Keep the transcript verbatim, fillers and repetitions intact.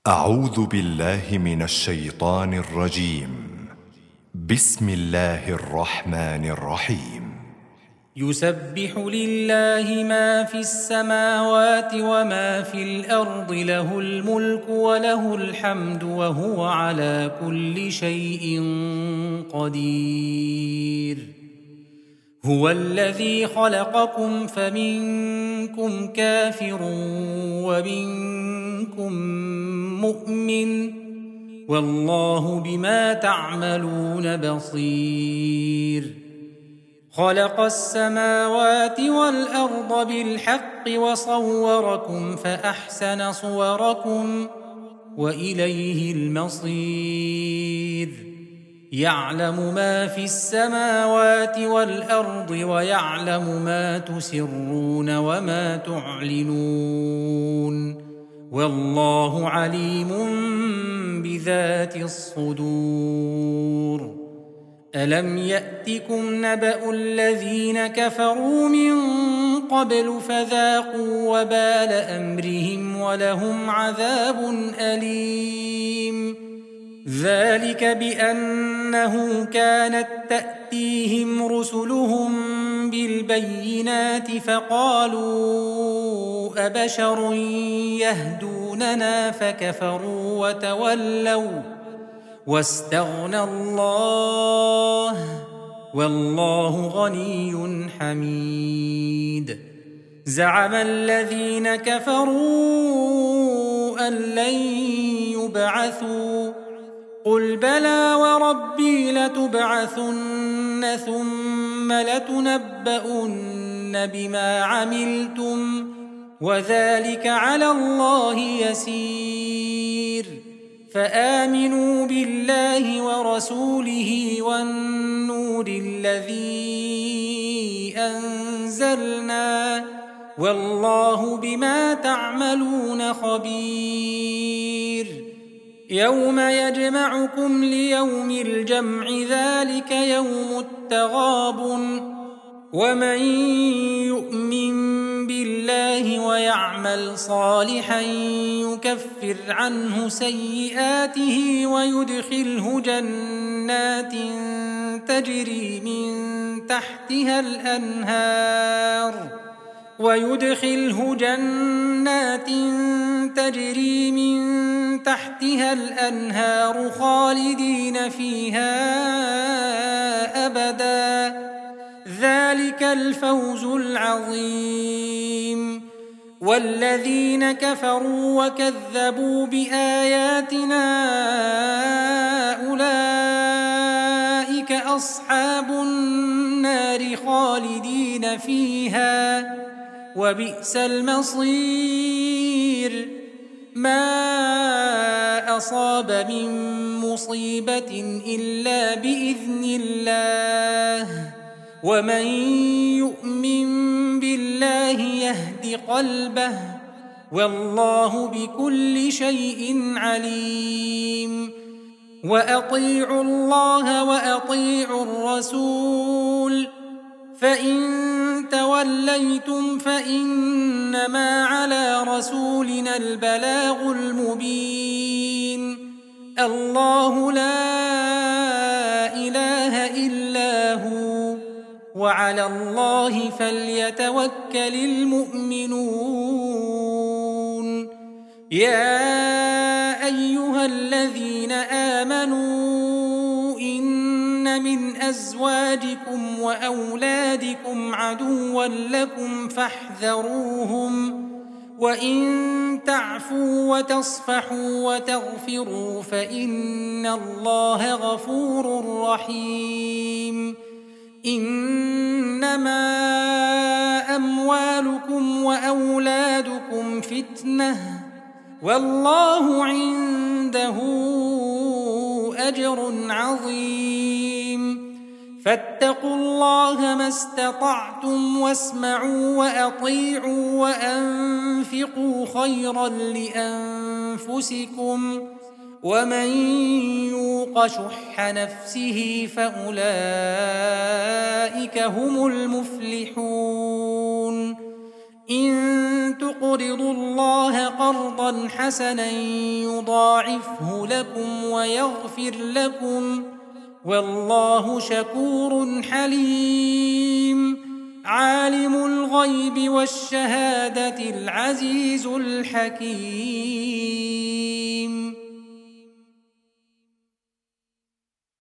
أعوذ بالله من الشيطان الرجيم. بسم الله الرحمن الرحيم. يسبح لله ما في السماوات وما في الأرض، له الملك وله الحمد وهو على كل شيء قدير. هو الذي خلقكم فمنكم كافر ومنكم مؤمن، والله بما تعملون بصير. خلق السماوات والأرض بالحق وصوركم فأحسن صوركم وإليه المصير. يعلم ما في السماوات والأرض ويعلم ما تسرون وما تعلنون، والله عليم بذات الصدور. ألم يأتكم نبأ الذين كفروا من قبل فذاقوا وبال أمرهم ولهم عذاب أليم. ذلك بأنه كانت تأتيهم رسلهم بالبينات فقالوا أبشر يهدوننا فكفروا وتولوا واستغنى الله والله غني حميد. زعم الذين كفروا أن لن يبعثوا، قل بلى وربي لتبعثن ثم لتنبؤن بما عملتم وذلك على الله يسير. فآمنوا بالله ورسوله والنور الذي أنزلنا، والله بما تعملون خبير. يوم يجمعكم ليوم الجمع ذلك يوم التغابن، ومن يؤمن بالله ويعمل صالحا يكفر عنه سيئاته ويدخله جنات تجري من تحتها الأنهار ويدخله جنات تجري من تحتها الأنهار خالدين فيها أبدا، ذلك الفوز العظيم. والذين كفروا وكذبوا بآياتنا أولئك أصحاب النار خالدين فيها وبئس المصير. ما أصاب من مصيبة إلا بإذن الله، ومن يؤمن بالله يهد قلبه، والله بكل شيء عليم. وأطيعوا الله وأطيعوا الرسول، فإن توليتم فإنما على رسولنا البلاغ المبين. الله لا إله إلا هو، وعلى الله فليتوكل المؤمنون. يا أيها الذين آمنوا إن من أزواجكم وأولادكم عدوا لكم فاحذروهم، وإن تعفوا وتصفحوا وتغفروا فإن الله غفور رحيم. إنما أموالكم وأولادكم فتنة، والله عنده أجر عظيم. فاتقوا الله ما استطعتم واسمعوا وأطيعوا وأنفقوا خيرا لأنفسكم، ومن يوق شح نفسه فأولئك هم المفلحون. إن تقرضوا الله قرضا حسنا يضاعفه لكم ويغفر لكم والله شكور حليم عالم الغيب والشهادة العزيز الحكيم.